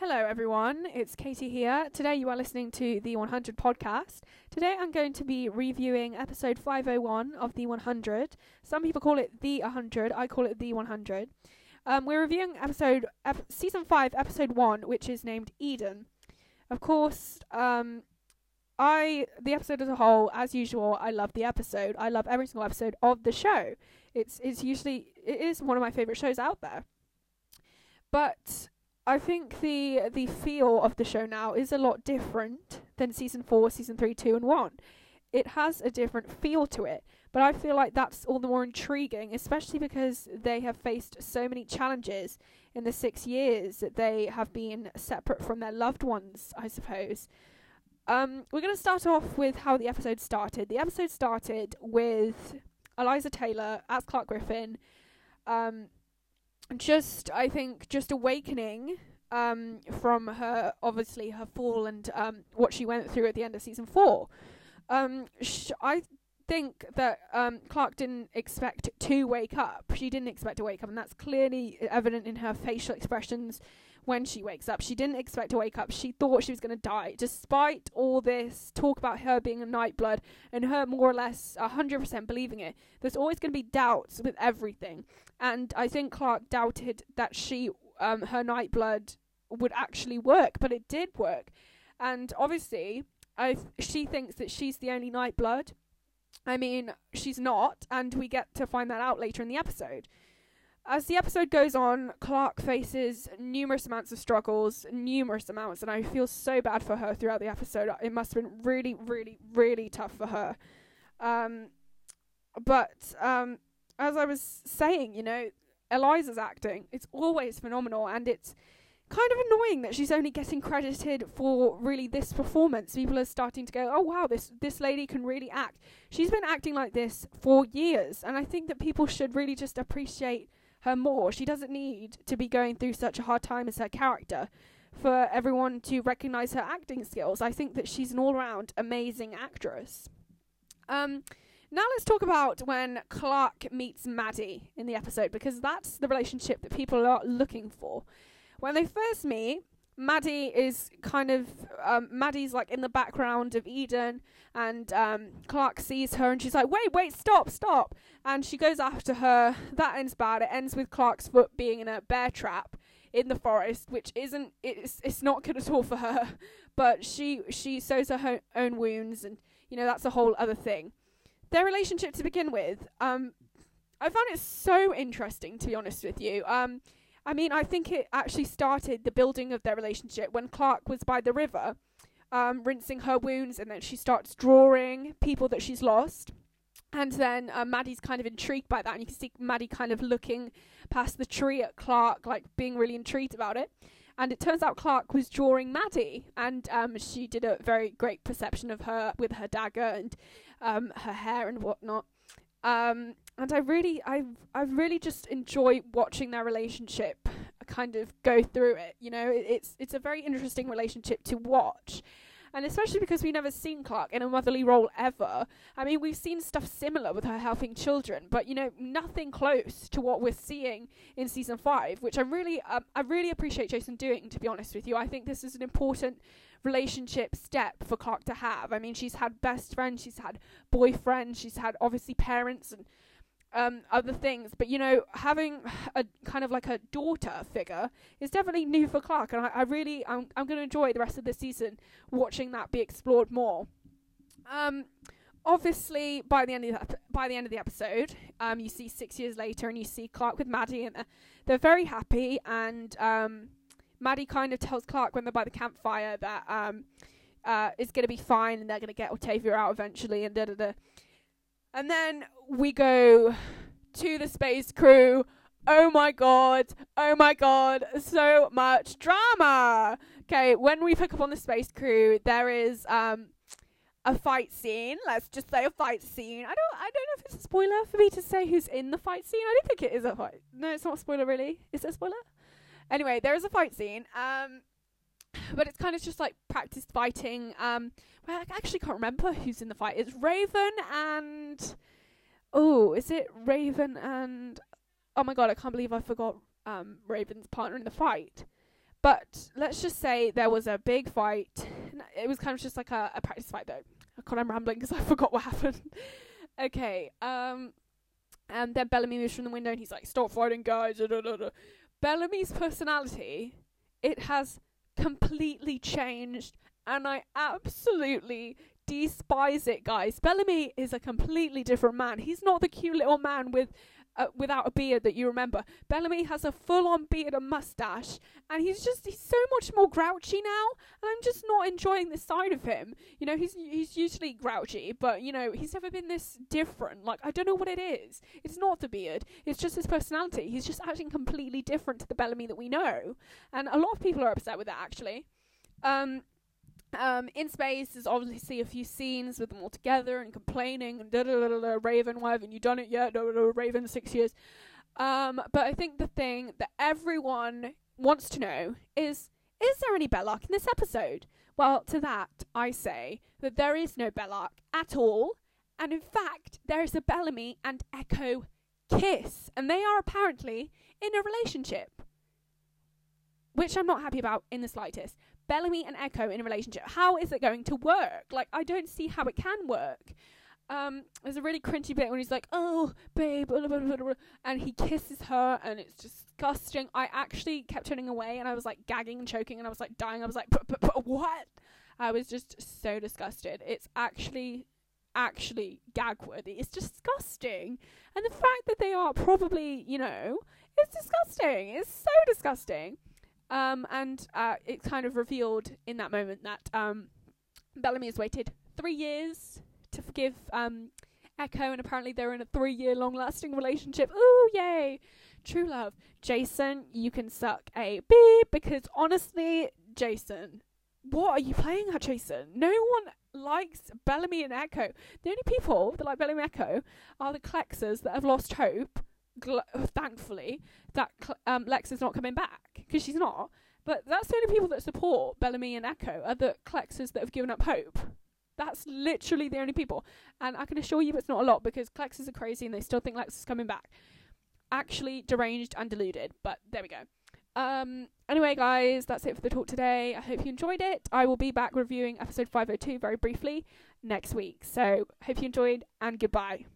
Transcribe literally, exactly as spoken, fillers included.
Hello everyone, it's Katie here. Today you are listening to the one hundred podcast. Today I'm going to be reviewing episode five oh one of the one hundred. Some people call it the one hundred, I call it the one hundred. Um, we're reviewing episode ep- season five, episode one, which is named Eden. Of course, um, I the episode as a whole, as usual, I love the episode. I love every single episode of the show. It's it's usually it is one of my favourite shows out there. But I think the the feel of the show now is a lot different than season four, season three, two, and one. It has a different feel to it, but I feel like that's all the more intriguing, especially because they have faced so many challenges in the six years that they have been separate from their loved ones, I suppose. Um, we're going to start off with how the episode started. The episode started with Eliza Taylor as Clark Griffin, um, just, I think, just awakening um, from her, obviously, her fall and um, what she went through at the end of season four. Um, sh- I think that um, Clark didn't expect to wake up. She didn't expect to wake up, and that's clearly evident in her facial expressions when she wakes up. She didn't expect to wake up. She thought she was going to die. Despite all this talk about her being a Nightblood and her more or less one hundred percent believing it, there's always going to be doubts with everything. And I think Clark doubted that she, um, her Nightblood would actually work, but it did work. And obviously, I th- she thinks that she's the only Nightblood. I mean, she's not, and we get to find that out later in the episode. As the episode goes on, Clark faces numerous amounts of struggles, numerous amounts, and I feel so bad for her throughout the episode. It must have been really, really, really tough for her. Um, but um, as I was saying, you know, Eliza's acting, it's always phenomenal, and it's kind of annoying that she's only getting credited for really this performance. People are starting to go, oh wow, this this lady can really act. She's been acting like this for years, and I think that people should really just appreciate her more. She doesn't need to be going through such a hard time as her character for everyone to recognise her acting skills. I think that she's an all-round amazing actress. Um, now let's talk about when Clark meets Maddie in the episode, because that's the relationship that people are looking for. When they first meet, Maddie is kind of, um, Maddie's like in the background of Eden, and um, Clark sees her and she's like, wait, wait, stop, stop. And she goes after her. That ends bad. It ends with Clark's foot being in a bear trap in the forest, which isn't, it's it's not good at all for her. But she, she sews her ho- own wounds, and, you know, that's a whole other thing. Their relationship to begin with, um, I found it so interesting, to be honest with you. Um, I mean, I think it actually started the building of their relationship when Clark was by the river, um, rinsing her wounds, and then she starts drawing people that she's lost. And then uh, Maddie's kind of intrigued by that, and you can see Maddie kind of looking past the tree at Clark, like being really intrigued about it. And it turns out Clark was drawing Maddie, and um, she did a very great perception of her with her dagger and um, her hair and whatnot. Um, and I really, I've, I've really just enjoyed watching their relationship kind of go through it. You know, it, it's, it's a very interesting relationship to watch. And especially because we've never seen Clark in a motherly role ever. I mean, we've seen stuff similar with her helping children, but, you know, nothing close to what we're seeing in season five, which I really, um, I really appreciate Jason doing, to be honest with you. I think this is an important relationship step for Clark to have. I mean, she's had best friends, she's had boyfriends, she's had obviously parents and um, other things, but you know, having a kind of like a daughter figure is definitely new for Clark, and I, I really, I'm, I'm going to enjoy the rest of the season watching that be explored more. Um, obviously, by the end of the, by the end of the episode, um, you see six years later, and you see Clark with Maddie, and they're, they're very happy, and um. Maddie kind of tells Clark when they're by the campfire that um, uh, it's going to be fine and they're going to get Octavia out eventually and da da da. And then we go to the space crew. Oh my god, oh my god, so much drama. Okay, when we pick up on the space crew, there is um, a fight scene. Let's just say a fight scene. I don't, I don't know if it's a spoiler for me to say who's in the fight scene. I don't think it is a fight. No, it's not a spoiler really. Is it a spoiler? Anyway, there is a fight scene, um, but it's kind of just like practice fighting. Um, well, I actually can't remember who's in the fight. It's Raven and... Oh, is it Raven and... Oh my god, I can't believe I forgot um, Raven's partner in the fight. But let's just say there was a big fight. It was kind of just like a, a practice fight, though. God, I'm rambling because I forgot what happened. Okay, um, and then Bellamy moves from the window and he's like, stop fighting, guys. Da, da, da, da. Bellamy's personality, it has completely changed, and I absolutely despise it, guys. Bellamy is a completely different man. He's not the cute little man with uh, without a beard that you remember. Bellamy has a full-on beard and mustache, and he's just he's so much more grouchy now, and I'm just not enjoying this side of him. You know, he's he's usually grouchy, but you know, he's never been this different. Like, I don't know what it is. It's not the beard, it's just his personality. He's just acting completely different to the Bellamy that we know, and a lot of people are upset with that, actually. Um Um, in Space, there's obviously a few scenes with them all together and complaining and da da da da. Raven, why haven't you done it yet? Da, da, da, Raven, six years. Um, but I think the thing that everyone wants to know is, is there any Belloc in this episode? Well, to that, I say that there is no Belloc at all. And in fact, there is a Bellamy and Echo kiss. And they are apparently in a relationship, which I'm not happy about in the slightest. Bellamy and Echo in a relationship. How is it going to work? Like, I don't see how it can work. Um, there's a really cringy bit when he's like, oh, babe, blah, blah, blah, blah, and he kisses her, and it's disgusting. I actually kept turning away, and I was, like, gagging and choking, and I was, like, dying. I was like, what? I was just so disgusted. It's actually, actually gag-worthy. It's disgusting. And the fact that they are probably, you know, it's disgusting. It's so disgusting. Um, and uh, it kind of revealed in that moment that um, Bellamy has waited three years to forgive um, Echo, and apparently they're in a three-year long-lasting relationship. Ooh, yay! True love. Jason, you can suck a beep, because honestly, Jason, what are you playing at, Jason? No one likes Bellamy and Echo. The only people that like Bellamy and Echo are the Klexers that have lost hope. Gl- thankfully, that cl- um, Lex is not coming back, because she's not. But that's the only people that support Bellamy and Echo are the Klexers that have given up hope. That's literally the only people. And I can assure you it's not a lot, because Klexers are crazy and they still think Lex is coming back. Actually deranged and deluded, but there we go. Um, anyway, guys, that's it for the talk today. I hope you enjoyed it. I will be back reviewing episode five oh two very briefly next week. So, hope you enjoyed, and goodbye.